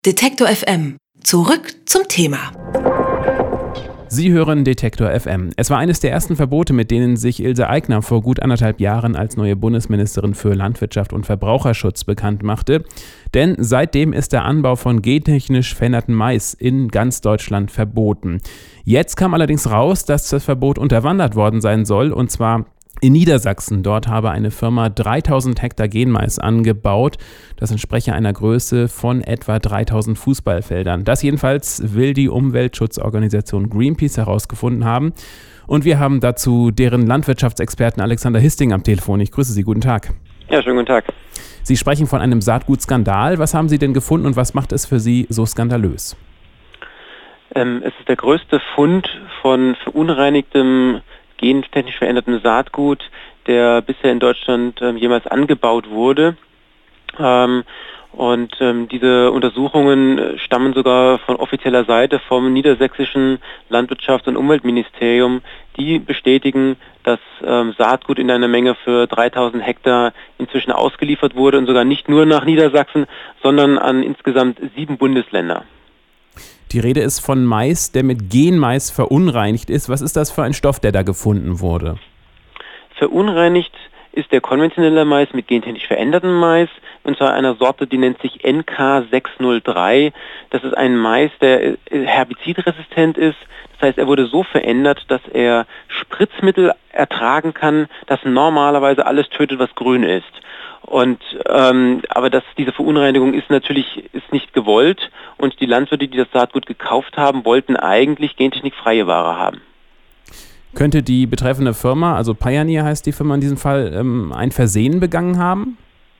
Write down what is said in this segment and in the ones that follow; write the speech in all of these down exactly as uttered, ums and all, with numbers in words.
Detektor F M. Zurück zum Thema. Sie hören Detektor F M. Es war eines der ersten Verbote, mit denen sich Ilse Aigner vor gut anderthalb Jahren als neue Bundesministerin für Landwirtschaft und Verbraucherschutz bekannt machte. Denn seitdem ist der Anbau von gentechnisch veränderten Mais in ganz Deutschland verboten. Jetzt kam allerdings raus, dass das Verbot unterwandert worden sein soll, und zwar in Niedersachsen. Dort habe eine Firma dreitausend Hektar Genmais angebaut. Das entspreche einer Größe von etwa dreitausend Fußballfeldern. Das jedenfalls will die Umweltschutzorganisation Greenpeace herausgefunden haben. Und wir haben dazu deren Landwirtschaftsexperten Alexander Histing am Telefon. Ich grüße Sie. Guten Tag. Ja, schönen guten Tag. Sie sprechen von einem Saatgutskandal. Was haben Sie denn gefunden und was macht es für Sie so skandalös? Ähm, es ist der größte Fund von verunreinigtem gentechnisch verändertem Saatgut, der bisher in Deutschland ähm, jemals angebaut wurde. Ähm, und ähm, diese Untersuchungen stammen sogar von offizieller Seite vom niedersächsischen Landwirtschafts- und Umweltministerium. Die bestätigen, dass ähm, Saatgut in einer Menge für dreitausend Hektar inzwischen ausgeliefert wurde, und sogar nicht nur nach Niedersachsen, sondern an insgesamt sieben Bundesländer. Die Rede ist von Mais, der mit Genmais verunreinigt ist. Was ist das für ein Stoff, der da gefunden wurde? Verunreinigt ist der konventionelle Mais mit gentechnisch verändertem Mais, und zwar einer Sorte, die nennt sich N K sechs null drei. Das ist ein Mais, der herbizidresistent ist. Das heißt, er wurde so verändert, dass er Spritzmittel ertragen kann, das normalerweise alles tötet, was grün ist. Und ähm, aber das, diese Verunreinigung ist natürlich ist nicht gewollt, und die Landwirte, die das Saatgut gekauft haben, wollten eigentlich gentechnikfreie Ware haben. Könnte die betreffende Firma, also Pioneer heißt die Firma in diesem Fall, ähm, ein Versehen begangen haben?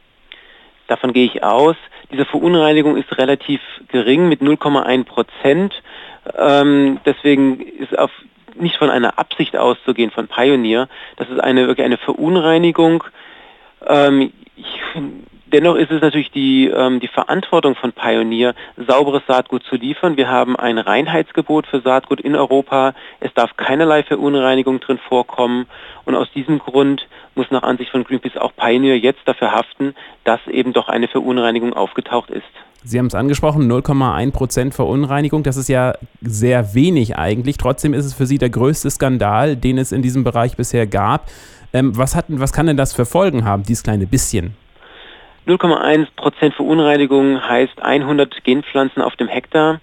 Davon gehe ich aus. Diese Verunreinigung ist relativ gering mit null Komma eins Prozent. Ähm, deswegen ist auf, nicht von einer Absicht auszugehen von Pioneer. Das ist eine wirklich eine Verunreinigung. Ähm, ich, dennoch ist es natürlich die, ähm, die Verantwortung von Pioneer, sauberes Saatgut zu liefern. Wir haben ein Reinheitsgebot für Saatgut in Europa. Es darf keinerlei Verunreinigung drin vorkommen. Und aus diesem Grund muss nach Ansicht von Greenpeace auch Pioneer jetzt dafür haften, dass eben doch eine Verunreinigung aufgetaucht ist. Sie haben es angesprochen, null Komma eins Prozent Verunreinigung. Das ist ja sehr wenig eigentlich. Trotzdem ist es für Sie der größte Skandal, den es in diesem Bereich bisher gab. Ähm, was, hat, was kann denn das für Folgen haben, dieses kleine bisschen? null Komma eins Prozent Verunreinigung heißt hundert Genpflanzen auf dem Hektar.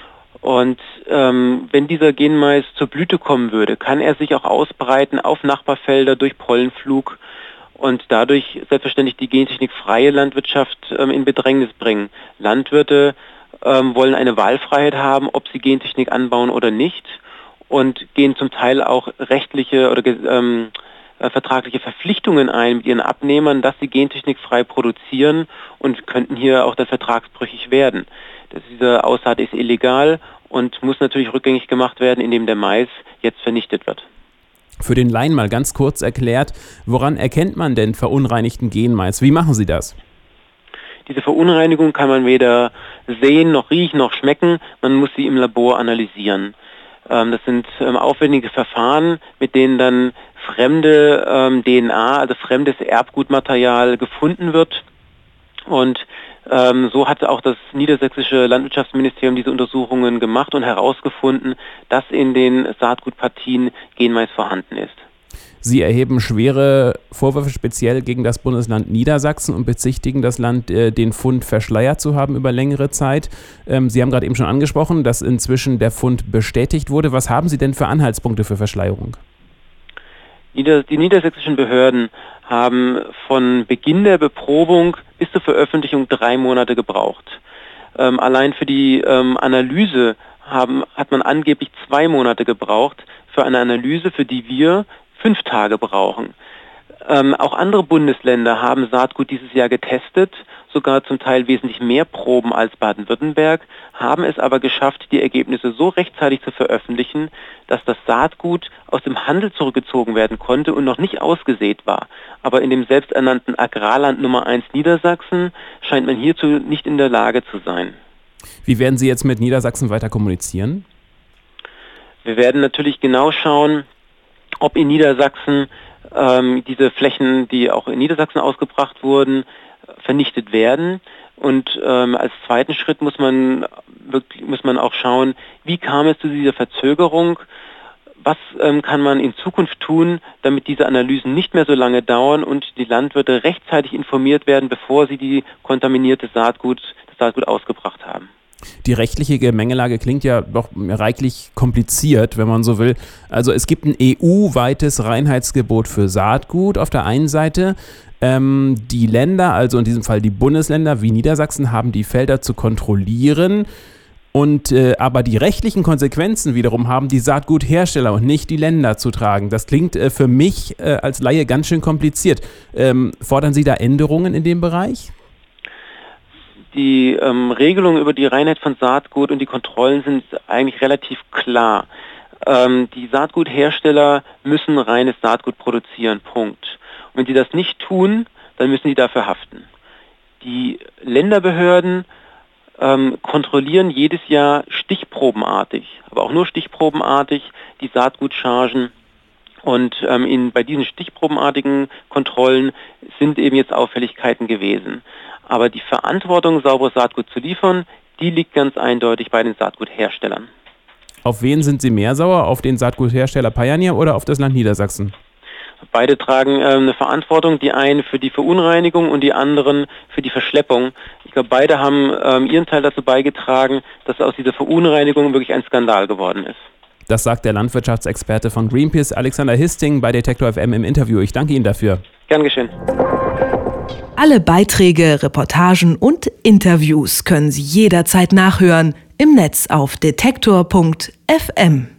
Und ähm, wenn dieser Genmais zur Blüte kommen würde, kann er sich auch ausbreiten auf Nachbarfelder durch Pollenflug und dadurch selbstverständlich die gentechnikfreie Landwirtschaft ähm, in Bedrängnis bringen. Landwirte ähm, wollen eine Wahlfreiheit haben, ob sie Gentechnik anbauen oder nicht, und gehen zum Teil auch rechtliche oder ähm, äh, vertragliche Verpflichtungen ein mit ihren Abnehmern, dass sie gentechnikfrei produzieren, und könnten hier auch dann vertragsbrüchig werden. Das, diese Aussaat ist illegal und muss natürlich rückgängig gemacht werden, indem der Mais jetzt vernichtet wird. Für den Laien mal ganz kurz erklärt, woran erkennt man denn verunreinigten Genmais? Wie machen Sie das? Diese Verunreinigung kann man weder sehen, noch riechen, noch schmecken. Man muss sie im Labor analysieren. Ähm, das sind ähm, aufwendige Verfahren, mit denen dann fremde ähm, D N A, also fremdes Erbgutmaterial gefunden wird. Und ähm, so hat auch das niedersächsische Landwirtschaftsministerium diese Untersuchungen gemacht und herausgefunden, dass in den Saatgutpartien Genmais vorhanden ist. Sie erheben schwere Vorwürfe speziell gegen das Bundesland Niedersachsen und bezichtigen das Land, äh, den Fund verschleiert zu haben über längere Zeit. Ähm, Sie haben gerade eben schon angesprochen, dass inzwischen der Fund bestätigt wurde. Was haben Sie denn für Anhaltspunkte für Verschleierung? Die niedersächsischen Behörden haben von Beginn der Beprobung bis zur Veröffentlichung drei Monate gebraucht. Ähm, allein für die ähm, Analyse haben, hat man angeblich zwei Monate gebraucht, für eine Analyse, für die wir fünf Tage brauchen. Ähm, auch andere Bundesländer haben Saatgut dieses Jahr getestet, sogar zum Teil wesentlich mehr Proben als Baden-Württemberg, haben es aber geschafft, die Ergebnisse so rechtzeitig zu veröffentlichen, dass das Saatgut aus dem Handel zurückgezogen werden konnte und noch nicht ausgesät war. Aber in dem selbsternannten Agrarland Nummer eins Niedersachsen scheint man hierzu nicht in der Lage zu sein. Wie werden Sie jetzt mit Niedersachsen weiter kommunizieren? Wir werden natürlich genau schauen, ob in Niedersachsen ähm, diese Flächen, die auch in Niedersachsen ausgebracht wurden, vernichtet werden. Und ähm, als zweiten Schritt muss man wirklich, muss man auch schauen, wie kam es zu dieser Verzögerung? Was ähm, kann man in Zukunft tun, damit diese Analysen nicht mehr so lange dauern und die Landwirte rechtzeitig informiert werden, bevor sie die kontaminierte Saatgut, das Saatgut ausgebracht haben? Die rechtliche Gemengelage klingt ja doch reichlich kompliziert, wenn man so will. Also es gibt ein E U-weites Reinheitsgebot für Saatgut auf der einen Seite. Ähm, die Länder, also in diesem Fall die Bundesländer wie Niedersachsen, haben die Felder zu kontrollieren. Und äh, aber die rechtlichen Konsequenzen wiederum haben die Saatguthersteller und nicht die Länder zu tragen. Das klingt äh, für mich äh, als Laie ganz schön kompliziert. Ähm, fordern Sie da Änderungen in dem Bereich? Die ähm, Regelungen über die Reinheit von Saatgut und die Kontrollen sind eigentlich relativ klar. Ähm, die Saatguthersteller müssen reines Saatgut produzieren, Punkt. Und wenn sie das nicht tun, dann müssen sie dafür haften. Die Länderbehörden ähm, kontrollieren jedes Jahr stichprobenartig, aber auch nur stichprobenartig die Saatgutchargen. Und ähm, in, bei diesen stichprobenartigen Kontrollen sind eben jetzt Auffälligkeiten gewesen. Aber die Verantwortung, sauberes Saatgut zu liefern, die liegt ganz eindeutig bei den Saatgutherstellern. Auf wen sind Sie mehr sauer? Auf den Saatguthersteller Pioneer oder auf das Land Niedersachsen? Beide tragen ähm, eine Verantwortung, die einen für die Verunreinigung und die anderen für die Verschleppung. Ich glaube, beide haben ähm, ihren Teil dazu beigetragen, dass aus dieser Verunreinigung wirklich ein Skandal geworden ist. Das sagt der Landwirtschaftsexperte von Greenpeace, Alexander Histing, bei Detektor F M im Interview. Ich danke Ihnen dafür. Gern geschehen. Alle Beiträge, Reportagen und Interviews können Sie jederzeit nachhören im Netz auf detektor punkt f m.